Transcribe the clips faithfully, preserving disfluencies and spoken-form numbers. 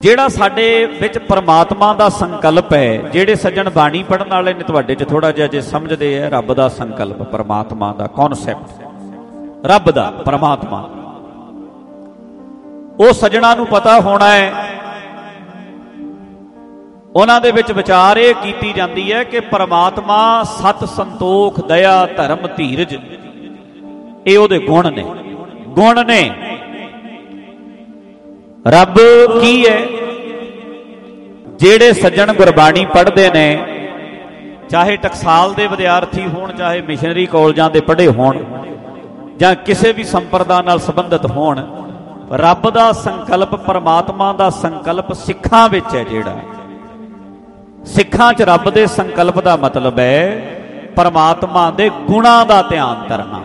ਜਿਹੜਾ ਸਾਡੇ ਵਿੱਚ ਪਰਮਾਤਮਾ ਦਾ ਸੰਕਲਪ ਹੈ। ਜਿਹੜੇ ਸੱਜਣ ਬਾਣੀ ਪੜ੍ਹਨ ਵਾਲੇ ਨੇ ਤੁਹਾਡੇ 'ਚ ਥੋੜ੍ਹਾ ਜਿਹਾ ਜੇ ਸਮਝਦੇ ਹੈ, ਰੱਬ ਦਾ ਸੰਕਲਪ, ਪਰਮਾਤਮਾ ਦਾ ਕੌਨਸੈਪਟ, ਰੱਬ ਦਾ, ਪਰਮਾਤਮਾ, ਉਹ ਸੱਜਣਾਂ ਨੂੰ ਪਤਾ ਹੋਣਾ ਹੈ। ਉਹਨਾਂ ਦੇ ਵਿੱਚ ਵਿਚਾਰ ਇਹ ਕੀਤੀ ਜਾਂਦੀ ਹੈ ਕਿ ਪਰਮਾਤਮਾ ਸਤ, ਸੰਤੋਖ, ਦਇਆ, ਧਰਮ, ਧੀਰਜ, ਇਹ ਉਹਦੇ ਗੁਣ ਨੇ, ਗੁਣ ਨੇ। ਰੱਬ ਕੀ ਹੈ? ਜਿਹੜੇ ਸੱਜਣ ਗੁਰਬਾਣੀ ਪੜ੍ਹਦੇ ਨੇ, ਚਾਹੇ ਟਕਸਾਲ ਦੇ ਵਿਦਿਆਰਥੀ ਹੋਣ, ਚਾਹੇ ਮਿਸ਼ਨਰੀ ਕਾਲਜਾਂ ਦੇ ਪੜ੍ਹੇ ਹੋਣ, ਜਾਂ ਕਿਸੇ ਵੀ ਸੰਪਰਦਾ ਨਾਲ ਸੰਬੰਧਿਤ ਹੋਣ, ਰੱਬ ਦਾ ਸੰਕਲਪ, ਪਰਮਾਤਮਾ ਦਾ ਸੰਕਲਪ ਸਿੱਖਾਂ ਵਿੱਚ ਹੈ। ਜਿਹੜਾ ਸਿੱਖਾਂ 'ਚ ਰੱਬ ਦੇ ਸੰਕਲਪ ਦਾ ਮਤਲਬ ਹੈ ਪਰਮਾਤਮਾ ਦੇ ਗੁਣਾਂ ਦਾ ਧਿਆਨ ਕਰਨਾ।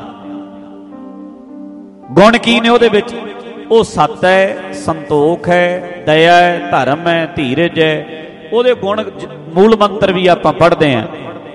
ਗੁਣ ਕੀ ਨੇ ਉਹਦੇ ਵਿੱਚ? ਉਹ ਸੱਤ ਹੈ, ਸੰਤੋਖ ਹੈ, ਦਇਆ ਹੈ, ਧਰਮ ਹੈ, ਧੀਰਜ ਹੈ। ਉਹਦੇ ਗੁਣ ਮੂਲ ਮੰਤਰ ਵੀ ਆਪਾਂ ਪੜ੍ਹਦੇ ਹਾਂ।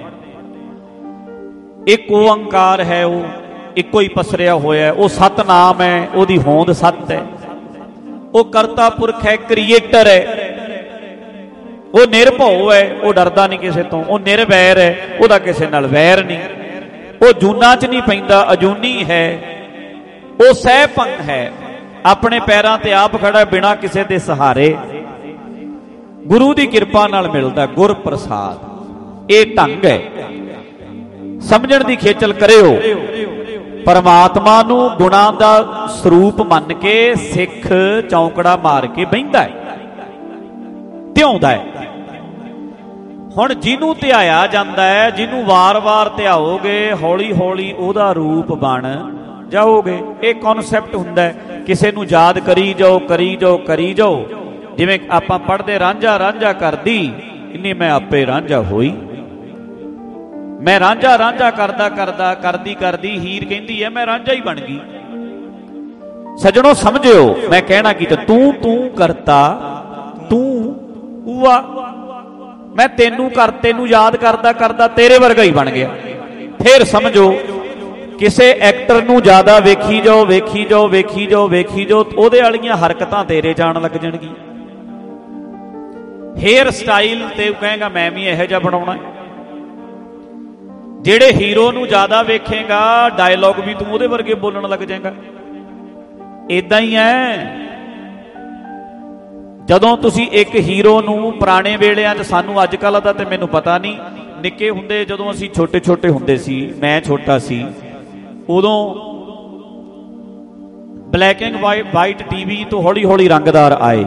ਇੱਕ ਓੰਕਾਰ ਹੈ, ਉਹ ਇੱਕੋ ਹੀ ਪਸਰਿਆ ਹੋਇਆ, ਉਹ ਸਤਨਾਮ ਹੈ, ਉਹਦੀ ਹੋਂਦ ਸੱਤ ਹੈ। ਉਹ ਕਰਤਾ ਪੁਰਖ ਹੈ, ਕ੍ਰੀਏਟਰ ਹੈ, ਉਹ ਨਿਰਭਉ ਹੈ, ਉਹ ਡਰਦਾ ਨਹੀਂ ਕਿਸੇ ਤੋਂ। ਉਹ ਨਿਰਵੈਰ ਹੈ, ਉਹਦਾ ਕਿਸੇ ਨਾਲ ਵੈਰ ਨਹੀਂ। ਉਹ ਜੂਨਾਂ 'ਚ ਨਹੀਂ ਪੈਂਦਾ, ਅਜੂਨੀ ਹੈ। ਉਹ ਸਹਿਭੰਗ ਹੈ, ਆਪਣੇ ਪੈਰਾਂ ਤੇ ਆਪ ਖੜਾ, ਬਿਨਾਂ ਕਿਸੇ ਦੇ ਸਹਾਰੇ, ਗੁਰੂ ਦੀ ਕਿਰਪਾ ਨਾਲ ਮਿਲਦਾ, ਗੁਰ ਪ੍ਰਸਾਦ। ਇਹ ਢੰਗ ਹੈ, ਸਮਝਣ ਦੀ ਖੇਚਲ ਕਰਿਓ। ਪਰਮਾਤਮਾ ਨੂੰ ਗੁਣਾਂ ਦਾ ਸਰੂਪ ਮੰਨ ਕੇ ਸਿੱਖ ਚੌਂਕੜਾ ਮਾਰ ਕੇ ਬਹਿੰਦਾ ਹੈ, ਧਿਆਉਂਦਾ ਹੈ। ਹੁਣ ਜਿਹਨੂੰ ਧਿਆਇਆ ਜਾਂਦਾ ਹੈ, ਜਿਹਨੂੰ ਵਾਰ-ਵਾਰ ਧਿਆਓਗੇ, ਹੌਲੀ ਹੌਲੀ ਉਹਦਾ ਰੂਪ ਬਣ ਜਾਓਗੇ। ਇਹ ਕਨਸੈਪਟ ਹੁੰਦਾ ਹੈ। ਕਿਸੇ ਨੂੰ ਯਾਦ ਕਰੀ ਜਾਓ, ਕਰੀ ਜਾਓ, ਕਰੀ ਜਾਓ। ਜਿਵੇਂ ਆਪਾਂ ਪੜ੍ਹਦੇ, ਰਾਂਝਾ ਰਾਂਝਾ ਕਰਦੀ ਇੰਨੀ ਮੈਂ ਆਪੇ ਰਾਂਝਾ ਹੋਈ। ਮੈਂ ਰਾਂਝਾ ਰਾਂਝਾ ਕਰਦਾ ਕਰਦਾ ਕਰਦੀ ਕਰਦੀ ਹੀਰ ਕਹਿੰਦੀ ਹੈ ਮੈਂ ਰਾਂਝਾ ਹੀ ਬਣ ਗਈ। ਸੱਜਣੋ ਸਮਝਿਓ, ਮੈਂ ਕਹਿਣਾ ਕੀ, ਤੇ ਤੂੰ ਤੂੰ ਕਰਤਾ, ਤੂੰ ਊਆ, ਮੈਂ ਤੈਨੂੰ ਕਰ ਤੈਨੂੰ ਯਾਦ ਕਰਦਾ ਕਰਦਾ ਤੇਰੇ ਵਰਗਾ ਹੀ ਬਣ ਗਿਆ। ਫਿਰ ਸਮਝੋ, ਕਿਸੇ ਐਕਟਰ ਨੂੰ ਜ਼ਿਆਦਾ ਵੇਖੀ ਜਾਓ, ਵੇਖੀ ਜਾਓ, ਵੇਖੀ ਜਾਓ, ਵੇਖੀ ਜਾਓ, ਉਹਦੇ ਵਾਲੀਆਂ ਹਰਕਤਾਂ ਤੇਰੇ ਜਾਣ ਲੱਗ ਜਾਣਗੀਆਂ। ਹੇਅਰ ਸਟਾਈਲ ਤੇ ਕਹੇਗਾ ਮੈਂ ਵੀ ਇਹੋ ਜਿਹਾ ਬਣਾਉਣਾ। ਜਿਹੜੇ ਹੀਰੋ ਨੂੰ ਜ਼ਿਆਦਾ ਵੇਖੇਗਾ, ਡਾਇਲੌਗ ਵੀ ਤੂੰ ਉਹਦੇ ਵਰਗੇ ਬੋਲਣ ਲੱਗ ਜਾਏਗਾ। ਇਦਾਂ ਹੀ ਹੈ। ਜਦੋਂ ਤੁਸੀਂ ਇੱਕ ਹੀਰੋ ਨੂੰ ਪੁਰਾਣੇ ਵੇਲਿਆਂ 'ਚ, ਸਾਨੂੰ ਅੱਜ ਕੱਲ੍ਹ ਦਾ ਤੇ ਮੈਨੂੰ ਪਤਾ ਨਹੀਂ, ਨਿੱਕੇ ਹੁੰਦੇ ਜਦੋਂ ਅਸੀਂ ਛੋਟੇ ਛੋਟੇ ਹੁੰਦੇ ਸੀ, ਮੈਂ ਛੋਟਾ ਸੀ, ਉਦੋਂ ਬਲੈਕ ਐਂਡ ਵਾਈਟ ਟੀਵੀ ਤੋਂ ਹੌਲੀ ਹੌਲੀ ਰੰਗਦਾਰ ਆਏ।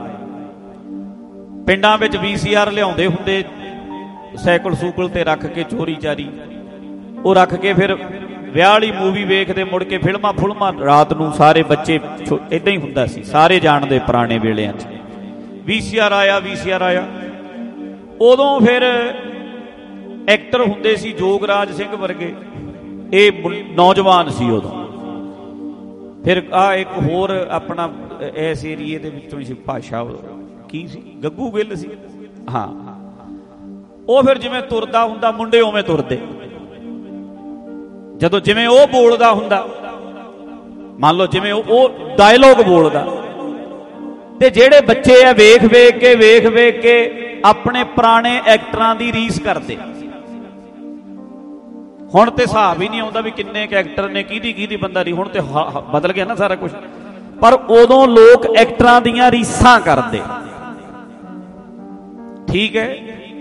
ਪਿੰਡਾਂ ਵਿੱਚ ਵੀ ਸੀ ਆਰ ਲਿਆਉਂਦੇ ਹੁੰਦੇ, ਸਾਈਕਲ ਸੂਕਲ ਤੇ ਰੱਖ ਕੇ ਚੋਰੀ ਚਾਰੀ, ਉਹ ਰੱਖ ਕੇ ਫਿਰ ਵਿਆਹ ਵਾਲੀ ਮੂਵੀ ਵੇਖਦੇ, ਮੁੜ ਕੇ ਫਿਲਮਾਂ ਫੁਲਮਾਂ ਰਾਤ ਨੂੰ ਸਾਰੇ ਬੱਚੇ, ਇਦਾਂ ਹੀ ਹੁੰਦਾ ਸੀ, ਸਾਰੇ ਜਾਣਦੇ ਪੁਰਾਣੇ ਵੇਲਿਆਂ 'ਚ। ਵੀ ਸੀ ਆਰ ਆਇਆ, ਵੀ ਸੀ ਆਰ ਆਇਆ। ਉਦੋਂ ਫਿਰ ਐਕਟਰ ਹੁੰਦੇ ਸੀ ਜੋਗਰਾਜ ਸਿੰਘ ਵਰਗੇ, ਇਹ ਨੌਜਵਾਨ ਸੀ ਉਦੋਂ। ਫਿਰ ਆ ਇੱਕ ਹੋਰ ਆਪਣਾ ਇਸ ਏਰੀਏ ਦੇ ਵਿੱਚੋਂ ਸੀ, ਭਾਸ਼ਾ ਕੀ ਸੀ, ਗੱਗੂ ਗਿੱਲ ਸੀ, ਹਾਂ। ਉਹ ਫਿਰ ਜਿਵੇਂ ਤੁਰਦਾ ਹੁੰਦਾ, ਮੁੰਡੇ ਉਵੇਂ ਤੁਰਦੇ। ਜਦੋਂ ਜਿਵੇਂ ਉਹ ਬੋਲਦਾ ਹੁੰਦਾ, ਮੰਨ ਲਓ ਜਿਵੇਂ ਉਹ ਡਾਇਲੋਗ ਬੋਲਦਾ, ਤੇ ਜਿਹੜੇ ਬੱਚੇ ਆ ਵੇਖ ਵੇਖ ਕੇ ਵੇਖ ਵੇਖ ਕੇ ਆਪਣੇ ਪੁਰਾਣੇ ਐਕਟਰਾਂ ਦੀ ਰੀਸ ਕਰਦੇ। ਹੁਣ ਤੇ ਹਿਸਾਬ ਹੀ ਨਹੀਂ ਆਉਂਦਾ ਵੀ ਕਿੰਨੇ ਕੁ ਐਕਟਰ ਨੇ, ਕਿਹਦੀ ਕਿਹਦੀ ਬੰਦਾ ਦੀ। ਹੁਣ ਤੇ ਬਦਲ ਗਿਆ ਨਾ ਸਾਰਾ ਕੁਝ। ਪਰ ਉਦੋਂ ਲੋਕ ਐਕਟਰਾਂ ਦੀਆਂ ਰੀਸਾਂ ਕਰਦੇ। ਠੀਕ ਹੈ।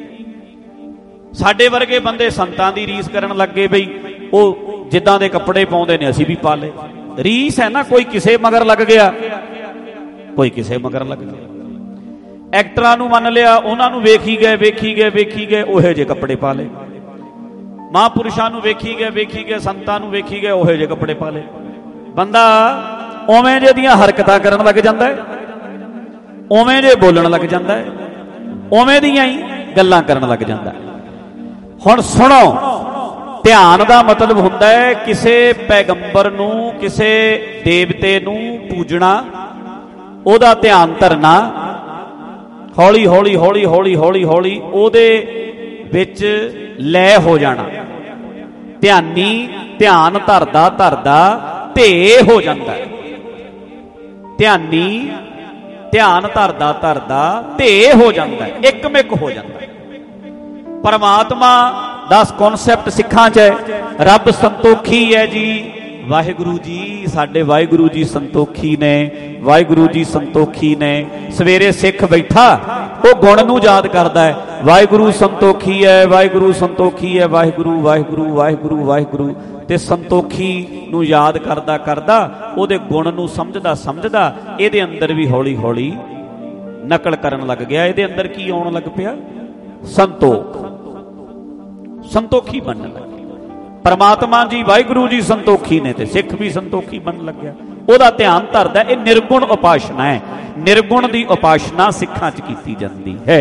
ਸਾਡੇ ਵਰਗੇ ਬੰਦੇ ਸੰਤਾਂ ਦੀ ਰੀਸ ਕਰਨ ਲੱਗੇ, ਬਈ ਉਹ ਜਿੱਦਾਂ ਦੇ ਕੱਪੜੇ ਪਾਉਂਦੇ ਨੇ ਅਸੀਂ ਵੀ ਪਾ ਲਏ। ਰੀਸ ਹੈ ਨਾ, ਕੋਈ ਕਿਸੇ ਮਗਰ ਲੱਗ ਗਿਆ, ਕੋਈ ਕਿਸੇ ਮਗਰ ਲੱਗ ਗਿਆ। ਐਕਟਰਾਂ ਨੂੰ ਮੰਨ ਲਿਆ, ਉਹਨਾਂ ਨੂੰ ਵੇਖੀ ਗਏ ਵੇਖੀ ਗਏ ਵੇਖੀ ਗਏ ਉਹੋ ਜਿਹੇ ਕੱਪੜੇ ਪਾ ਲਏ। ਮਹਾਂਪੁਰਸ਼ਾਂ ਨੂੰ ਵੇਖੀ ਗਏ ਵੇਖੀ ਗਏ, ਸੰਤਾਂ ਨੂੰ ਵੇਖੀ ਗਏ ਉਹੋ ਜਿਹੇ ਕੱਪੜੇ ਪਾ ਲਏ। ਬੰਦਾ ਉਵੇਂ ਜਿਹੇ ਦੀਆਂ ਹਰਕਤਾਂ ਕਰਨ ਲੱਗ ਜਾਂਦਾ ਹੈ, ਉਵੇਂ ਜਿਹੇ ਬੋਲਣ ਲੱਗ ਜਾਂਦਾ ਹੈ, ਉਵੇਂ ਦੀਆਂ ਹੀ ਗੱਲਾਂ ਕਰਨ ਲੱਗ ਜਾਂਦਾ ਹੈ। ਹੁਣ ਸੁਣੋ, ਧਿਆਨ ਦਾ ਮਤਲਬ ਹੁੰਦਾ ਹੈ ਕਿਸੇ ਪੈਗੰਬਰ ਨੂੰ, ਕਿਸੇ ਦੇਵਤੇ ਨੂੰ ਪੂਜਣਾ, ਉਹਦਾ ਧਿਆਨ ਧਰਨਾ, ਹੌਲੀ ਹੌਲੀ ਹੌਲੀ ਹੌਲੀ ਹੌਲੀ ਹੌਲੀ ਉਹਦੇ ਵਿੱਚ ਲੈ ਹੋ ਜਾਣਾ। ਧਿਆਨੀ ਧਿਆਨ ਧਰਦਾ ਧਰਦਾ ਧੇ ਹੋ ਜਾਂਦਾ ਹੈ। ਧਿਆਨੀ ਧਿਆਨ ਧਰਦਾ ਧਰਦਾ ਧੇ ਹੋ ਜਾਂਦਾ, ਇੱਕਮਿਕ ਹੋ ਜਾਂਦਾ। ਪਰਮਾਤਮਾ ਦਾ ਕਨਸੈਪਟ ਸਿੱਖਾਂ 'ਚ ਹੈ, ਰੱਬ ਸੰਤੋਖੀ ਹੈ ਜੀ। ਵਾਹਿਗੁਰੂ ਜੀ, ਸਾਡੇ ਵਾਹਿਗੁਰੂ ਜੀ ਸੰਤੋਖੀ ਨੇ, ਵਾਹਿਗੁਰੂ ਜੀ ਸੰਤੋਖੀ ਨੇ। ਸਵੇਰੇ ਸਿੱਖ ਬੈਠਾ ਉਹ ਗੁਣ ਨੂੰ ਯਾਦ ਕਰਦਾ ਹੈ, ਵਾਹਿਗੁਰੂ ਸੰਤੋਖੀ ਹੈ, ਵਾਹਿਗੁਰੂ ਸੰਤੋਖੀ ਹੈ, ਵਾਹਿਗੁਰੂ ਵਾਹਿਗੁਰੂ ਵਾਹਿਗੁਰੂ ਵਾਹਿਗੁਰੂ। ਤੇ ਸੰਤੋਖੀ ਨੂੰ ਯਾਦ ਕਰਦਾ ਕਰਦਾ ਉਹਦੇ ਗੁਣ ਨੂੰ ਸਮਝਦਾ ਸਮਝਦਾ ਇਹਦੇ ਅੰਦਰ ਵੀ ਹੌਲੀ ਹੌਲੀ ਨਕਲ ਕਰਨ ਲੱਗ ਗਿਆ। ਇਹਦੇ ਅੰਦਰ ਕੀ ਆਉਣ ਲੱਗ ਪਿਆ? ਸੰਤੋਖ, ਸੰਤੋਖੀ ਬਣਨ ਲੱਗ ਗਿਆ। ਪਰਮਾਤਮਾ ਜੀ ਵਾਹਿਗੁਰੂ ਜੀ ਸੰਤੋਖੀ ਨੇ ਤੇ ਸਿੱਖ ਵੀ ਸੰਤੋਖੀ ਬਣਨ ਲੱਗਿਆ। ਉਹਦਾ ਧਿਆਨ ਧਰਦਾ। ਇਹ ਨਿਰਗੁਣ ਉਪਾਸ਼ਨਾ ਹੈ। ਨਿਰਗੁਣ ਦੀ ਉਪਾਸ਼ਨਾ ਸਿੱਖਾਂ 'ਚ ਕੀਤੀ ਜਾਂਦੀ ਹੈ।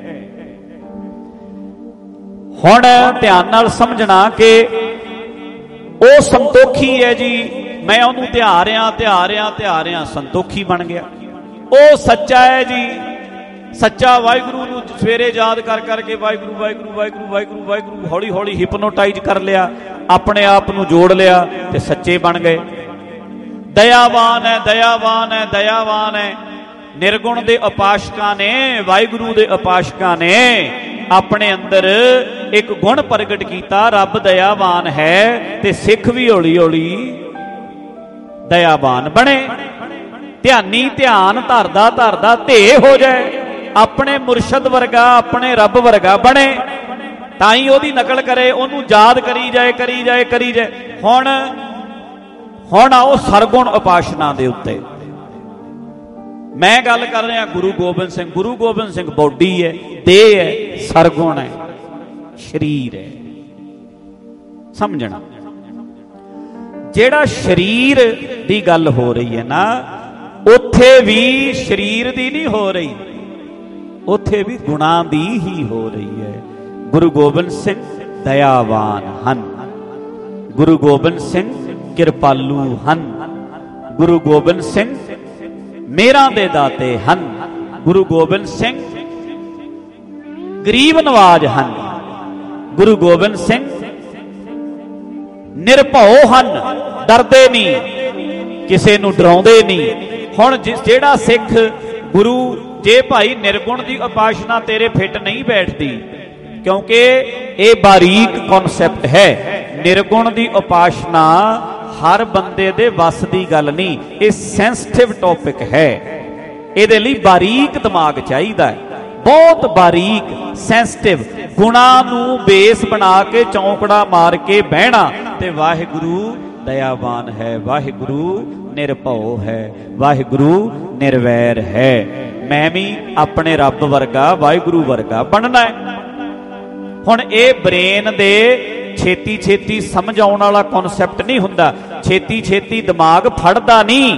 ਹੁਣ ਧਿਆਨ ਨਾਲ ਸਮਝਣਾ ਕਿ ਉਹ ਸੰਤੋਖੀ ਹੈ ਜੀ, ਮੈਂ ਉਹਨੂੰ ਧਿਆ ਰਿਹਾ ਧਿਆ ਰਿਹਾ ਧਿਆ ਰਿਹਾ ਸੰਤੋਖੀ ਬਣ ਗਿਆ। ਉਹ ਸੱਚਾ ਹੈ ਜੀ, ਸੱਚਾ ਵਾਹਿਗੁਰੂ ਨੂੰ ਸਵੇਰੇ ਯਾਦ ਕਰ ਕਰਕੇ ਵਾਹਿਗੁਰੂ ਵਾਹਿਗੁਰੂ ਵਾਹਿਗੁਰੂ ਵਾਹਿਗੁਰੂ ਵਾਹਿਗੁਰੂ ਹੌਲੀ ਹੌਲੀ ਹਿਪਨੋਟਾਈਜ਼ ਕਰ ਲਿਆ, ਆਪਣੇ ਆਪ ਨੂੰ ਜੋੜ ਲਿਆ ਤੇ ਸੱਚੇ ਬਣ ਗਏ। ਦਇਆਵਾਨ ਹੈ, ਦਇਆਵਾਨ ਹੈ, ਦਇਆਵਾਨ ਹੈ। ਨਿਰਗੁਣ ਦੇ ਉਪਾਸ਼ਕਾਂ ਨੇ, ਵਾਹਿਗੁਰੂ ਦੇ ਉਪਾਸ਼ਕਾਂ ਨੇ ਆਪਣੇ ਅੰਦਰ ਇੱਕ ਗੁਣ ਪ੍ਰਗਟ ਕੀਤਾ, ਰੱਬ ਦਇਆਵਾਨ ਹੈ। ਤੇ ਸਿੱਖ ਵੀ ਹੌਲੀ ਹੌਲੀ ਦਇਆਵਾਨ ਬਣੇ। ਧਿਆਨੀ ਧਿਆਨ ਧਰਦਾ ਧਰਦਾ ਧੇ ਹੋ ਜਾਏ, ਆਪਣੇ ਮੁਰਸ਼ਦ ਵਰਗਾ, ਆਪਣੇ ਰੱਬ ਵਰਗਾ ਬਣੇ। ਤਾਂ ਹੀ ਉਹਦੀ ਨਕਲ ਕਰੇ, ਉਹਨੂੰ ਯਾਦ ਕਰੀ ਜਾਏ ਕਰੀ ਜਾਏ ਕਰੀ ਜਾਏ। ਹੁਣ ਹੁਣ ਆਓ ਸਰਗੁਣ ਉਪਾਸ਼ਨਾ ਦੇ ਉੱਤੇ। ਮੈਂ ਗੱਲ ਕਰ ਰਿਹਾ ਗੁਰੂ ਗੋਬਿੰਦ ਸਿੰਘ। ਗੁਰੂ ਗੋਬਿੰਦ ਸਿੰਘ ਬੋਡੀ ਹੈ, ਦੇਹ ਹੈ, ਸਰਗੁਣ ਹੈ, ਸਰੀਰ ਹੈ। ਸਮਝਣਾ, ਜਿਹੜਾ ਸਰੀਰ ਦੀ ਗੱਲ ਹੋ ਰਹੀ ਹੈ ਨਾ, ਉੱਥੇ ਵੀ ਸਰੀਰ ਦੀ ਨਹੀਂ ਹੋ ਰਹੀ, ਉੱਥੇ ਵੀ ਗੁਣਾਂ ਦੀ ਹੀ ਹੋ ਰਹੀ ਹੈ। ਗੁਰੂ ਗੋਬਿੰਦ ਸਿੰਘ ਦਇਆਵਾਨ ਹਨ, ਗੁਰੂ ਗੋਬਿੰਦ ਸਿੰਘ ਕਿਰਪਾਲੂ ਹਨ, ਗੁਰੂ ਗੋਬਿੰਦ ਸਿੰਘ ਮੇਰਾਂ ਦੇ ਦਾਤੇ ਹਨ, ਗੁਰੂ ਗੋਬਿੰਦ ਸਿੰਘ ਗਰੀਬ ਨਵਾਜ ਹਨ, ਗੁਰੂ ਗੋਬਿੰਦ ਸਿੰਘ ਨਿਰਭਉ ਹਨ, ਡਰਦੇ ਨਹੀਂ, ਕਿਸੇ ਨੂੰ ਡਰਾਉਂਦੇ ਨਹੀਂ। ਹੁਣ ਜਿਹੜਾ ਸਿੱਖ ਗੁਰੂ, ਜੇ ਭਾਈ ਨਿਰਗੁਣ ਦੀ ਉਪਾਸ਼ਨਾ ਤੇਰੇ ਫਿੱਟ ਨਹੀਂ ਬੈਠਦੀ, ਕਿਉਂਕਿ ਇਹ ਬਾਰੀਕ ਕਨਸੈਪਟ ਹੈ। ਨਿਰਗੁਣ ਦੀ ਉਪਾਸ਼ਨਾ ਹਰ ਬੰਦੇ ਦੇ ਵੱਸ ਦੀ ਗੱਲ ਨਹੀਂ, ਇਹ ਸੈਂਸਿਟਿਵ ਟੌਪਿਕ ਹੈ। ਇਹਦੇ ਲਈ ਬਾਰੀਕ ਦਿਮਾਗ ਚਾਹੀਦਾ ਹੈ, ਬਹੁਤ ਬਾਰੀਕ ਸੈਂਸਿਟਿਵ। ਗੁਣਾਂ ਨੂੰ ਬੇਸ ਬਣਾ ਕੇ ਚੌਂਕੜਾ ਮਾਰ ਕੇ ਬਹਿਣਾ ਤੇ ਵਾਹਿਗੁਰੂ ਦਇਆਵਾਨ ਹੈ, ਵਾਹਿਗੁਰੂ ਨਿਰਭਉ ਹੈ, ਵਾਹਿਗੁਰੂ ਨਿਰਵੈਰ ਹੈ। ਮੈਂ ਵੀ ਆਪਣੇ ਰੱਬ ਵਰਗਾ, ਵਾਹਿਗੁਰੂ ਵਰਗਾ ਬਣਨਾ ਹੈ। ਹੁਣ ਇਹ ਬ੍ਰੇਨ ਦੇ ਛੇਤੀ ਛੇਤੀ ਸਮਝ ਆਉਣ ਵਾਲਾ ਕਨਸੈਪਟ ਨਹੀਂ ਹੁੰਦਾ, ਛੇਤੀ ਛੇਤੀ ਦਿਮਾਗ ਫੜਦਾ ਨਹੀਂ।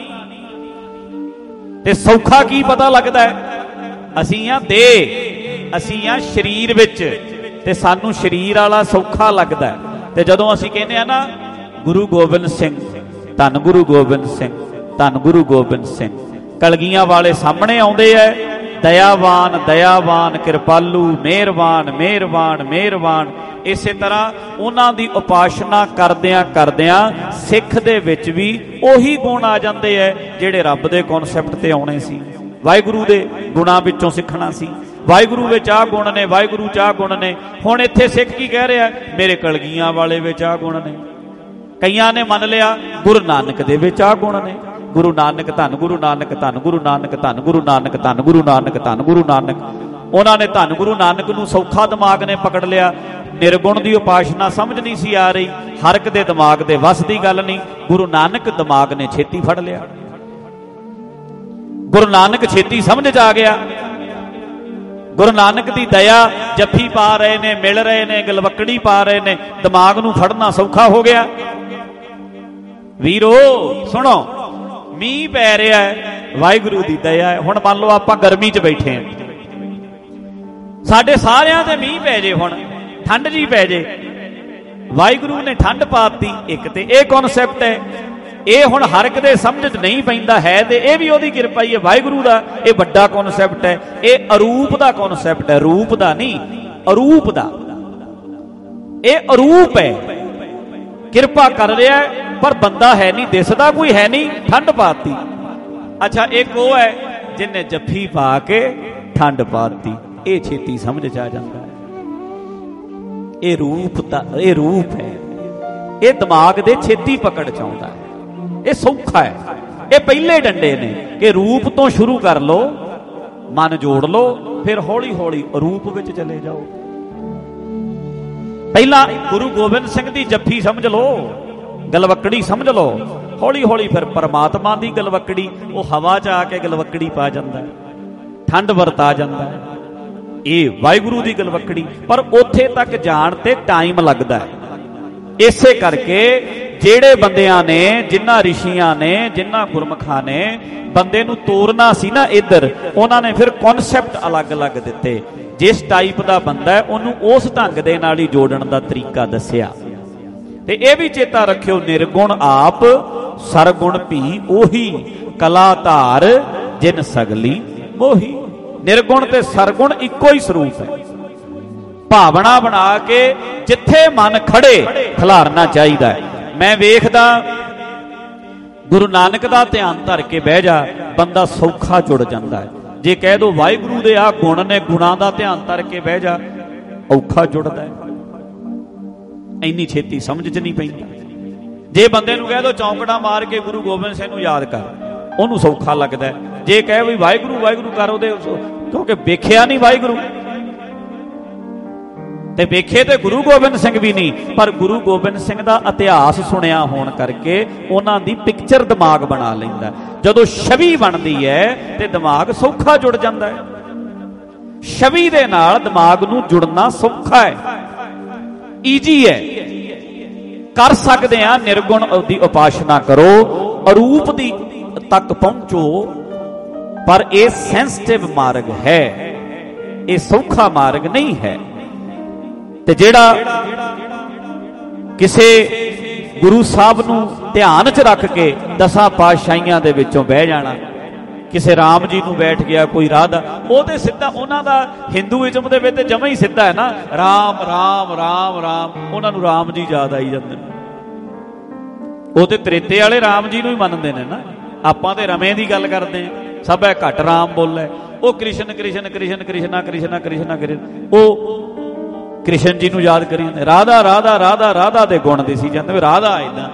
ਤੇ ਸੌਖਾ ਕੀ ਪਤਾ ਲੱਗਦਾ ਹੈ? ਅਸੀਂ ਆ ਦੇਹ, ਅਸੀਂ ਆ ਸਰੀਰ ਵਿੱਚ, ਤੇ ਸਾਨੂੰ ਸਰੀਰ ਵਾਲਾ ਸੌਖਾ ਲੱਗਦਾ। ਤੇ ਜਦੋਂ ਅਸੀਂ ਕਹਿੰਦੇ ਆ ਨਾ ਗੁਰੂ ਗੋਬਿੰਦ ਸਿੰਘ, ਧੰਨ ਗੁਰੂ ਗੋਬਿੰਦ ਸਿੰਘ, ਧੰਨ ਗੁਰੂ ਗੋਬਿੰਦ ਸਿੰਘ, ਕਲਗੀਆਂ ਵਾਲੇ ਸਾਹਮਣੇ ਆਉਂਦੇ ਐ, ਦਇਆਵਾਨ ਦਇਆਵਾਨ, ਕਿਰਪਾਲੂ, ਮਿਹਰਬਾਨ ਮਿਹਰਬਾਨ ਮਿਹਰਬਾਨ। ਇਸੇ ਤਰ੍ਹਾਂ ਉਹਨਾਂ ਦੀ ਉਪਾਸ਼ਨਾ ਕਰਦਿਆਂ ਕਰਦਿਆਂ ਸਿੱਖ ਦੇ ਵਿੱਚ ਵੀ ਉਹੀ ਗੁਣ ਆ ਜਾਂਦੇ ਐ ਜਿਹੜੇ ਰੱਬ ਦੇ ਕਨਸੈਪਟ ਤੇ ਆਉਣੇ ਸੀ। ਵਾਹਿਗੁਰੂ ਦੇ ਗੁਣਾਂ ਵਿੱਚੋਂ ਸਿੱਖਣਾ ਸੀ, ਵਾਹਿਗੁਰੂ ਵਿੱਚ ਆਹ ਗੁਣ ਨੇ, ਵਾਹਿਗੁਰੂ ਚ ਆਹ ਗੁਣ ਨੇ। ਹੁਣ ਇੱਥੇ ਸਿੱਖ ਕੀ ਕਹਿ ਰਿਹਾ? ਮੇਰੇ ਕਲਗੀਆਂ ਵਾਲੇ ਵਿੱਚ ਆਹ ਗੁਣ ਨੇ। ਕਈਆਂ ਨੇ ਮੰਨ ਲਿਆ ਗੁਰੂ ਨਾਨਕ ਦੇ ਵਿੱਚ ਆਹ ਗੁਣ ਨੇ। ਗੁਰੂ ਨਾਨਕ, ਧੰਨ ਗੁਰੂ ਨਾਨਕ, ਧੰਨ ਗੁਰੂ ਨਾਨਕ, ਧੰਨ ਗੁਰੂ ਨਾਨਕ, ਧੰਨ ਗੁਰੂ ਨਾਨਕ, ਧੰਨ ਗੁਰੂ ਨਾਨਕ। ਉਹਨਾਂ ਨੇ ਧੰਨ ਗੁਰੂ ਨਾਨਕ ਨੂੰ ਸੌਖਾ ਦਿਮਾਗ ਨੇ ਪਕੜ ਲਿਆ। ਨਿਰਗੁਣ ਦੀ ਉਪਾਸ਼ਨਾ ਸਮਝ ਨਹੀਂ ਸੀ ਆ ਰਹੀ, ਹਰ ਇੱਕ ਦੇ ਦਿਮਾਗ ਦੇ ਵੱਸ ਦੀ ਗੱਲ ਨਹੀਂ। ਗੁਰੂ ਨਾਨਕ ਦਿਮਾਗ ਨੇ ਛੇਤੀ ਫੜ ਲਿਆ, ਗੁਰੂ ਨਾਨਕ ਛੇਤੀ ਸਮਝ ਚ ਆ ਗਿਆ। ਗੁਰੂ ਨਾਨਕ ਦੀ ਦਇਆ, ਜੱਫੀ ਪਾ ਰਹੇ ਨੇ, ਮਿਲ ਰਹੇ ਨੇ, ਗਲਵੱਕੜੀ ਪਾ ਰਹੇ ਨੇ, ਦਿਮਾਗ ਨੂੰ ਫੜਨਾ ਸੌਖਾ ਹੋ ਗਿਆ। ਵੀਰੋ ਸੁਣੋ, ਮੀਂਹ ਪੈ ਰਿਹਾ ਹੈ, ਵਾਹਿਗੁਰੂ ਦੀ ਦਇਆ ਹੈ। ਹੁਣ ਮੰਨ ਲਓ ਆਪਾਂ ਗਰਮੀ 'ਚ ਬੈਠੇ ਹਾਂ, ਸਾਡੇ ਸਾਰਿਆਂ ਤੇ ਮੀਂਹ ਪੈ ਜੇ, ਹੁਣ ਠੰਡ ਜੀ ਪੈ ਜੇ, ਵਾਹਿਗੁਰੂ ਨੇ ਠੰਡ ਪਾਤੀ। ਇੱਕ ਤੇ ਇਹ ਕਨਸੈਪਟ ਹੈ, ਇਹ ਹੁਣ ਹਰ ਇੱਕ ਦੇ ਸਮਝ 'ਚ ਨਹੀਂ ਪੈਂਦਾ ਹੈ, ਤੇ ਇਹ ਵੀ ਉਹਦੀ ਕਿਰਪਾ ਹੀ ਹੈ ਵਾਹਿਗੁਰੂ ਦਾ। ਇਹ ਵੱਡਾ ਕਨਸੈਪਟ ਹੈ, ਇਹ ਅਰੂਪ ਦਾ ਕਨਸੈਪਟ ਹੈ, ਰੂਪ ਦਾ ਨਹੀਂ, ਅਰੂਪ ਦਾ। ਇਹ ਅਰੂਪ ਹੈ, ਕਿਰਪਾ ਕਰ ਰਿਹਾ ਪਰ ਬੰਦਾ ਹੈ ਨਹੀਂ, ਦਿਸਦਾ ਕੋਈ ਹੈ ਨਹੀਂ, ਠੰਡ ਪਾਤੀ। ਅੱਛਾ, ਇੱਕ ਉਹ ਹੈ जिन्हें जफ्फी पा के ठंड पाती। ये छेती समझ च आ जाता है। ये रूप ये रूप है, ये दिमाग दे छेती पकड़ च आउंदा है। ये सौखा है। ये पहले डंडे ने कि रूप तो शुरू कर लो, मन जोड़ लो, फिर हौली हौली रूप विच चले जाओ। पहला गुरु गोबिंद सिंह दी जफ्फी समझ लो, गलवकड़ी समझ लो, हौली हौली फिर परमात्मा दी गलवकड़ी, वो हवा च आके गलवकड़ी पा जाता है, ठंड वरता जाता है। ये वाहिगुरु दी गलवकड़ी, पर उत्थे तक जाण ते टाइम लगदा है। इसे करके ਜਿਹੜੇ ਬੰਦਿਆਂ ਨੇ, ਜਿਨ੍ਹਾਂ ਰਿਸ਼ੀਆਂ ਨੇ, ਜਿਨ੍ਹਾਂ ਗੁਰਮੁਖਾਂ ਨੇ ਬੰਦੇ ਨੂੰ ਤੋਰਨਾ ਸੀ ਨਾ ਇੱਧਰ, ਉਹਨਾਂ ਨੇ ਫਿਰ ਕਨਸੈਪਟ ਅਲੱਗ-ਅਲੱਗ ਦਿੱਤੇ। ਜਿਸ ਟਾਈਪ ਦਾ ਬੰਦਾ ਹੈ ਉਹਨੂੰ ਉਸ ਢੰਗ ਦੇ ਨਾਲ ਹੀ ਜੋੜਨ ਦਾ ਤਰੀਕਾ ਦੱਸਿਆ। ਤੇ ਇਹ ਵੀ ਚੇਤਾ ਰੱਖਿਓ, ਨਿਰਗੁਣ ਆਪ ਸਰਗੁਣ ਭੀ ਉਹੀ, ਕਲਾ ਧਾਰ ਜਿਨ ਸਗਲੀ ਮੋਹੀ। ਨਿਰਗੁਣ ਤੇ ਸਰਗੁਣ ਇੱਕੋ ਹੀ ਸਰੂਪ ਹੈ। ਭਾਵਨਾ ਬਣਾ ਕੇ ਜਿੱਥੇ ਮਨ ਖੜੇ ਖਿਲਾਰਨਾ ਚਾਹੀਦਾ ਹੈ। मैं वेखदा गुरु नानक दा ध्यान धर के बह जा, बंदा सौखा जुड़ जाता है। जे कह दो वाहिगुरु दे आ गुण ने, गुणां दा ध्यान धर के बह जा, औखा जुड़दा है। इन्नी छेती समझ च नहीं पैंदा। जे बंदे नूं कह दो चौंकड़ा मार के गुरु गोबिंद सिंह नूं याद कर, उहनूं सौखा लगदा है। जे कह भी वाहिगुरु वाहिगुरु कर, ओहदे क्योंकि वेखिया नहीं वाहिगुरु, ते वेखे ते गुरु गोबिंद सिंह भी नहीं, पर गुरु गोबिंद सिंह का इतिहास सुनिया होने करके उन्हां दी पिक्चर दिमाग बना लैंदा। जदों छवि बनती है तो दिमाग सौखा जुड़ जाता है। छवि दे नाल दिमाग नूं जुड़ना सौखा है, ईजी है, कर सकते हैं। निर्गुण दी उपासना करो, अरूप दी तक पहुंचो, पर यह सेंसिटिव मार्ग है, यह सौखा मार्ग नहीं है। ते जेड़ा किसे गुरु साहब नूं ध्यान च रख के दसां पातशाहियां दे विचों बह जाना, किसे राम जी नूं बैठ गया, कोई राधा, वो तो सीधा उन्हां दा हिंदूइज्म दे विच जमा ही सीधा है ना, राम राम राम राम, उन्हां नूं राम जी याद आई जांदे ने। वो तो त्रेते वाले राम जी नूं ही मनदे ने ना, आपां ते रमे दी गल करदे हां, सब है घट राम बोले। वो कृष्ण कृष्ण कृष्ण कृष्णा कृष्णा कृष्णा कृष्ण, वो कृष्ण जी नूं याद करी जांदे, राधा राधा राधा राधा दे गुण दिसी जांदे, राधा इदां।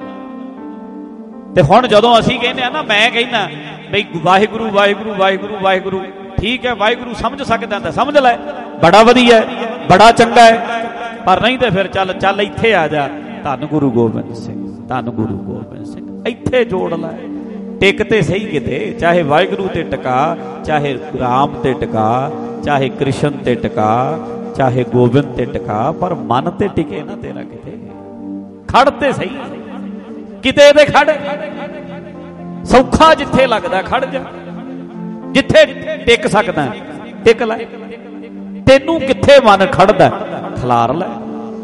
ते हुण जदों असीं कहने ना, मैं कहना बई वाहिगुरु वाहिगुरु वाहिगुरु वाहिगुरु, ठीक है, वाहिगुरु समझ सकदा तां समझ लै, बड़ा वधिया है, बड़ा चंगा है, पर नहीं तो फिर चल चल इत्थे आ जा, धन गुरु गोबिंद सिंह, धन गुरु गोबिंद सिंह, इत्थे जोड़ लै, टिकते सही किते, चाहे वाहिगुरु ते टिका, चाहे राम ते टिका, चाहे कृष्ण ते टिका, चाहे गोबिंद ते टिका, पर मन ते टिके ना तेरा किते, खड़ते सही किते दे खड़, सौखा जिथे लगदा खड़ जा, जिथे टिक सकदा टिक लै, तेनू किथे मन खड़दा खलार लै।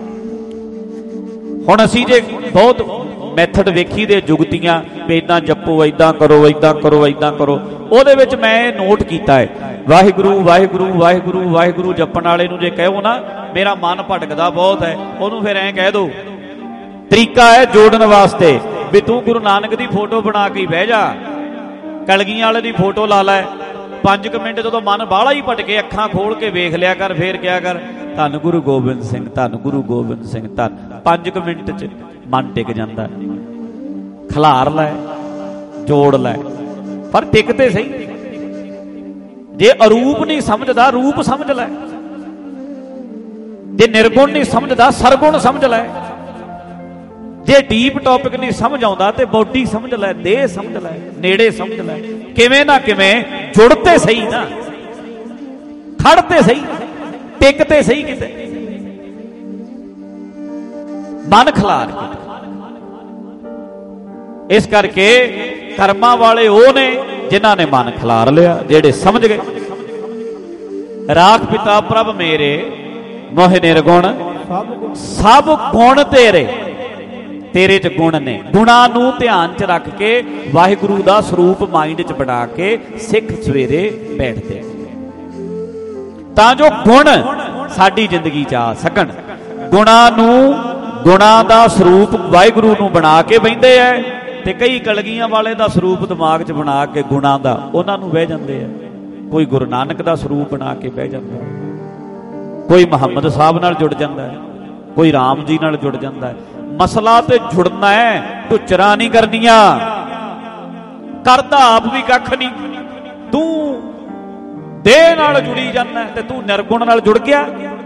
हुण असीं जे बहुत मैथड वेखी दे जुगतियां भी इदां जपो, इदां करो, इदां करो, इदां करो, ਉਹਦੇ ਵਿੱਚ मैं नोट किया है वाहिगुरु वाहिगुरु वाहिगुरु वाहिगुरु जपण वाले नूं जे कहो ना मेरा मन भटकदा बहुत है, ਉਹਨੂੰ फिर ऐ कह दो, तरीका है जोड़न वास्ते भी तू गुरु नानक की फोटो बना के बह जा, कलगियां वाले की फोटो ला लै, पांच क मिनट जो मन बाहला ही भटके अखां खोल के वेख लिया कर, फिर क्या कर, धन गुरु गोबिंद सिंह, धन गुरु गोबिंद सिंह, धन, पांच क मिनट च मन टिक जाता, खलार लै, जोड़ लै, पर टिकते सही। जे अरूप नहीं समझदा रूप समझ लै, जे निर्गुण नहीं समझदा सरगुण समझ लै, जे डीप टॉपिक नहीं समझ आउंदा ते बॉडी समझ लै, देह समझ लै, नेड़े समझ लै, किवें ना किवें जुड़ते सही ना, खड़ते सही, टिकते सही, किते मन खलार। इस करके कर्मां वाले वो ने जिन्हां ने मन खिलार लिया, जेड़े समझ गए। राख पिता प्रभ मेरे मोह निर्गुण सब गुण तेरे, तेरे च गुण ने, गुणां नूं ध्यान च रख के वाहिगुरु दा स्वरूप माइंड च बना के सिख सवेरे बैठते तां जो गुण साडी जिंदगी च आ सकण। गुणां नूं गुणां दा स्वरूप वाहिगुरु नूं बना के बहिंदे है, ਤੇ ਕਈ ਕਲਗੀਆਂ ਵਾਲੇ ਦਾ ਸਰੂਪ ਦਿਮਾਗ 'ਚ ਬਣਾ ਕੇ ਗੁਣਾਂ ਦਾ ਉਹਨਾਂ ਨੂੰ ਬਹਿ ਜਾਂਦੇ ਆ। ਕੋਈ ਗੁਰੂ ਨਾਨਕ ਦਾ ਸਰੂਪ ਬਣਾ ਕੇ ਬਹਿ ਜਾਂਦਾ, ਕੋਈ ਮੁਹੰਮਦ ਸਾਹਿਬ ਨਾਲ ਜੁੜ ਜਾਂਦਾ ਹੈ, ਕੋਈ ਰਾਮ ਜੀ ਨਾਲ ਜੁੜ ਜਾਂਦਾ ਹੈ। ਮਸਲਾ ਤੇ ਜੁੜਨਾ ਹੈ, ਢੁੱਚਰਾਂ ਨਹੀਂ ਕਰਨੀਆਂ। ਕਰਦਾ ਆਪ ਵੀ ਕੱਖ ਨਹੀਂ, ਤੂੰ ਦੇਹ ਨਾਲ ਜੁੜੀ ਜਾਂਦਾ ਤੇ ਤੂੰ ਨਿਰਗੁਣ ਨਾਲ ਜੁੜ ਗਿਆ।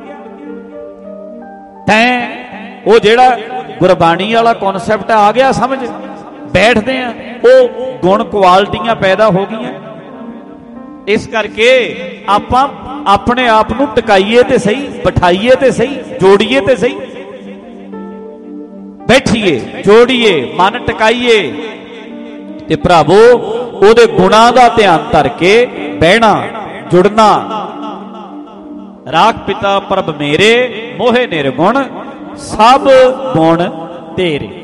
ਤੈਂ ਉਹ ਜਿਹੜਾ ਗੁਰਬਾਣੀ ਵਾਲਾ ਕਨਸੈਪਟ ਆ ਗਿਆ ਸਮਝ, ਬੈਠਦੇ ਆ ਉਹ ਗੁਣ ਕੁਆਲਿਟੀਆਂ ਪੈਦਾ ਹੋ ਗਈਆਂ। ਇਸ ਕਰਕੇ ਆਪਾਂ ਆਪਣੇ ਆਪ ਨੂੰ ਟਿਕਾਈਏ ਤੇ ਸਹੀ, ਬਿਠਾਈਏ ਤੇ ਸਹੀ, ਜੋੜੀਏ ਤੇ ਸਹੀ, ਬੈਠੀਏ ਜੋੜੀਏ ਮਨ ਟਿਕਾਈਏ ਤੇ ਭਰਾਵੋ ਉਹਦੇ ਗੁਣਾਂ ਦਾ ਧਿਆਨ ਧਰ ਕੇ ਬਹਿਣਾ ਜੁੜਨਾ। ਰਾਖ ਪਿਤਾ ਪ੍ਰਭ ਮੇਰੇ ਮੋਹੇ ਨਿਰਗੁਣ ਸਭ ਗੁਣ ਤੇਰੇ।